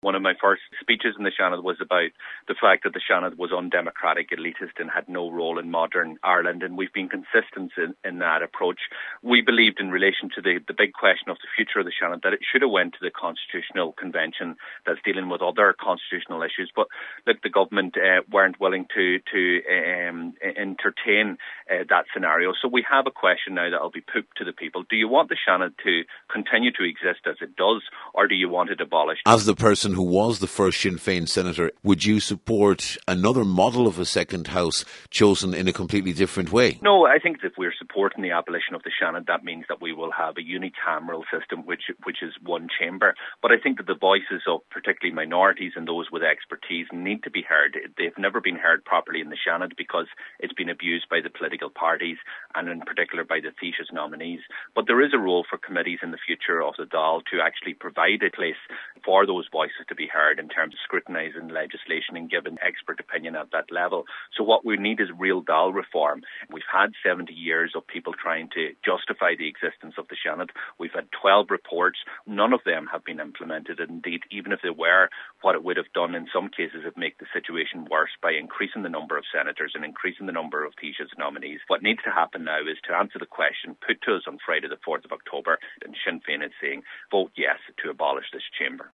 One of my first speeches in the Seanad was about the fact that the Seanad was undemocratic, elitist and had no role in modern Ireland, and we've been consistent in that approach. We believed in relation to the big question of the future of the Seanad that it should have went to the Constitutional Convention that's dealing with other constitutional issues, but look, the government weren't willing to entertain that scenario. So we have a question now that will be put to the people. Do you want the Seanad to continue to exist as it does, or do you want it abolished? As the person who was the first Sinn Féin senator, would you support another model of a second house chosen in a completely different way? No, I think if we're supporting the abolition of the Seanad, that means that we will have a unicameral system, which is one chamber. But I think that the voices of particularly minorities and those with expertise need to be heard. They've never been heard properly in the Seanad because it's been abused by the political parties and in particular by the Taoiseach's nominees. But there is a role for committees in the future of the Dáil to actually provide a place for those voices to be heard in terms of scrutinising legislation and giving expert opinion at that level. So what we need is real Dáil reform. We've had 70 years of people trying to justify the existence of the Seanad. We've had 12 reports. None of them have been implemented. Indeed, even if they were, what it would have done in some cases would make the situation worse by increasing the number of senators and increasing the number of Taoiseach's nominees. What needs to happen now is to answer the question put to us on Friday the 4th of October, and Sinn Féin is saying, vote yes to abolish this chamber.